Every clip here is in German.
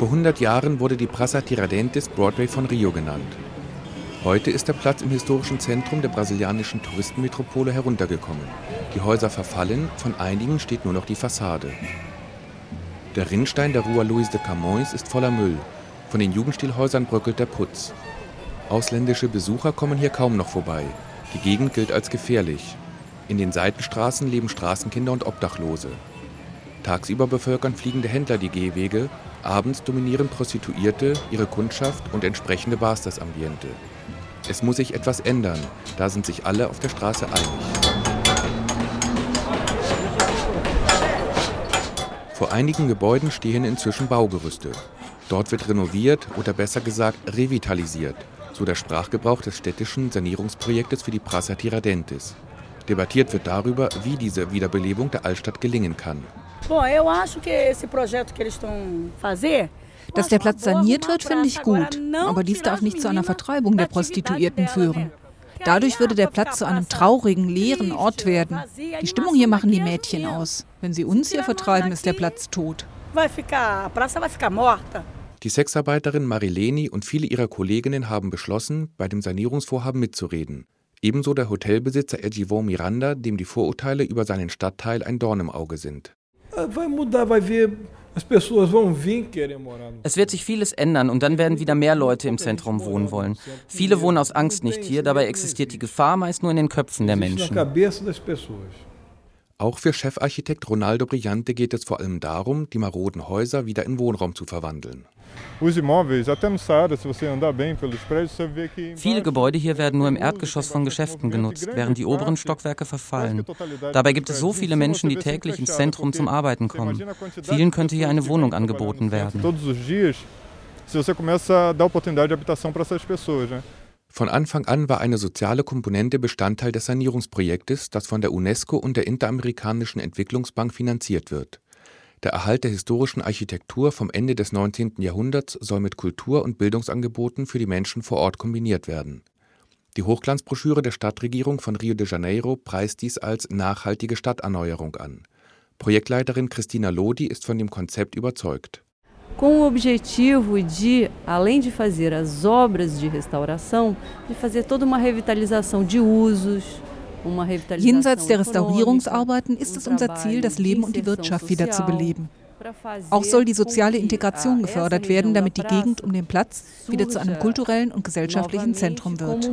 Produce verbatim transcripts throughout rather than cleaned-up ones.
Vor hundert Jahren wurde die Praça Tiradentes Broadway von Rio genannt. Heute ist der Platz im historischen Zentrum der brasilianischen Touristenmetropole heruntergekommen. Die Häuser verfallen, von einigen steht nur noch die Fassade. Der Rinnstein der Rua Luiz de Camões ist voller Müll. Von den Jugendstilhäusern bröckelt der Putz. Ausländische Besucher kommen hier kaum noch vorbei. Die Gegend gilt als gefährlich. In den Seitenstraßen leben Straßenkinder und Obdachlose. Tagsüber bevölkern fliegende Händler die Gehwege, abends dominieren Prostituierte, ihre Kundschaft und entsprechende Bars das Ambiente. Es muss sich etwas ändern, da sind sich alle auf der Straße einig. Vor einigen Gebäuden stehen inzwischen Baugerüste. Dort wird renoviert oder besser gesagt revitalisiert, so der Sprachgebrauch des städtischen Sanierungsprojektes für die Praça Tiradentes. Debattiert wird darüber, wie diese Wiederbelebung der Altstadt gelingen kann. Dass der Platz saniert wird, finde ich gut. Aber dies darf nicht zu einer Vertreibung der Prostituierten führen. Dadurch würde der Platz zu einem traurigen, leeren Ort werden. Die Stimmung hier machen die Mädchen aus. Wenn sie uns hier vertreiben, ist der Platz tot. Die Sexarbeiterin Marileni und viele ihrer Kolleginnen haben beschlossen, bei dem Sanierungsvorhaben mitzureden. Ebenso der Hotelbesitzer Edgivon Miranda, dem die Vorurteile über seinen Stadtteil ein Dorn im Auge sind. Es wird sich vieles ändern und dann werden wieder mehr Leute im Zentrum wohnen wollen. Viele wohnen aus Angst nicht hier, dabei existiert die Gefahr meist nur in den Köpfen der Menschen. Auch für Chefarchitekt Ronaldo Brillante geht es vor allem darum, die maroden Häuser wieder in Wohnraum zu verwandeln. Viele Gebäude hier werden nur im Erdgeschoss von Geschäften genutzt, während die oberen Stockwerke verfallen. Dabei gibt es so viele Menschen, die täglich ins Zentrum zum Arbeiten kommen. Vielen könnte hier eine Wohnung angeboten werden. Von Anfang an war eine soziale Komponente Bestandteil des Sanierungsprojektes, das von der UNESCO und der Interamerikanischen Entwicklungsbank finanziert wird. Der Erhalt der historischen Architektur vom Ende des neunzehnten Jahrhunderts soll mit Kultur- und Bildungsangeboten für die Menschen vor Ort kombiniert werden. Die Hochglanzbroschüre der Stadtregierung von Rio de Janeiro preist dies als nachhaltige Stadterneuerung an. Projektleiterin Cristina Lodi ist von dem Konzept überzeugt. Com o objetivo de, além de fazer as obras de restauração, de fazer toda uma revitalização de usos. Jenseits der Restaurierungsarbeiten ist es unser Ziel, das Leben und die Wirtschaft wieder zu beleben. Auch soll die soziale Integration gefördert werden, damit die Gegend um den Platz wieder zu einem kulturellen und gesellschaftlichen Zentrum wird.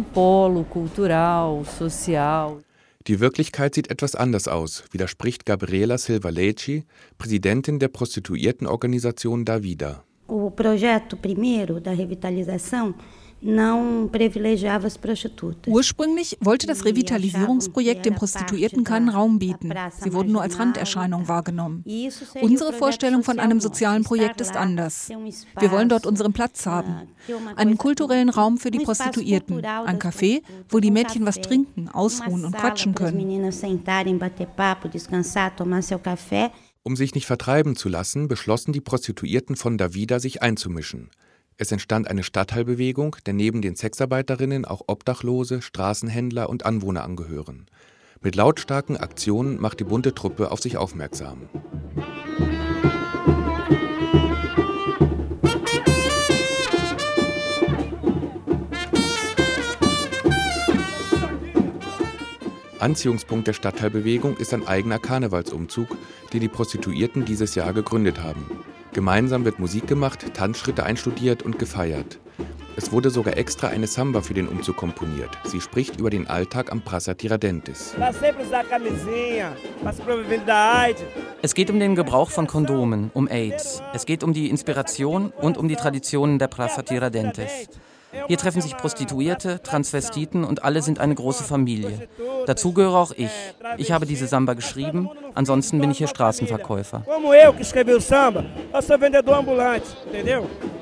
Die Wirklichkeit sieht etwas anders aus, widerspricht Gabriela Silva Lecci, Präsidentin der Prostituiertenorganisation Davida. O projeto primeiro da revitalização não privilegiava as prostitutas. Ursprünglich wollte das Revitalisierungsprojekt den Prostituierten keinen Raum bieten. Sie wurden nur als Randerscheinung wahrgenommen. Unsere Vorstellung von einem sozialen Projekt ist anders. Wir wollen dort unseren Platz haben. Einen kulturellen Raum für die Prostituierten. Ein Café, wo die Mädchen was trinken, ausruhen und quatschen können. Um sich nicht vertreiben zu lassen, beschlossen die Prostituierten von Davida, sich einzumischen. Es entstand eine Stadtteilbewegung, der neben den Sexarbeiterinnen auch Obdachlose, Straßenhändler und Anwohner angehören. Mit lautstarken Aktionen macht die bunte Truppe auf sich aufmerksam. Anziehungspunkt der Stadtteilbewegung ist ein eigener Karnevalsumzug, den die Prostituierten dieses Jahr gegründet haben. Gemeinsam wird Musik gemacht, Tanzschritte einstudiert und gefeiert. Es wurde sogar extra eine Samba für den Umzug komponiert. Sie spricht über den Alltag am Praça Tiradentes. Es geht um den Gebrauch von Kondomen, um AIDS. Es geht um die Inspiration und um die Traditionen der Praça Tiradentes. Hier treffen sich Prostituierte, Transvestiten und alle sind eine große Familie. Dazu gehöre auch ich. Ich habe diese Samba geschrieben, ansonsten bin ich hier Straßenverkäufer. Como eu que escrevi o samba, eu sou vendedor ambulante, entendeu?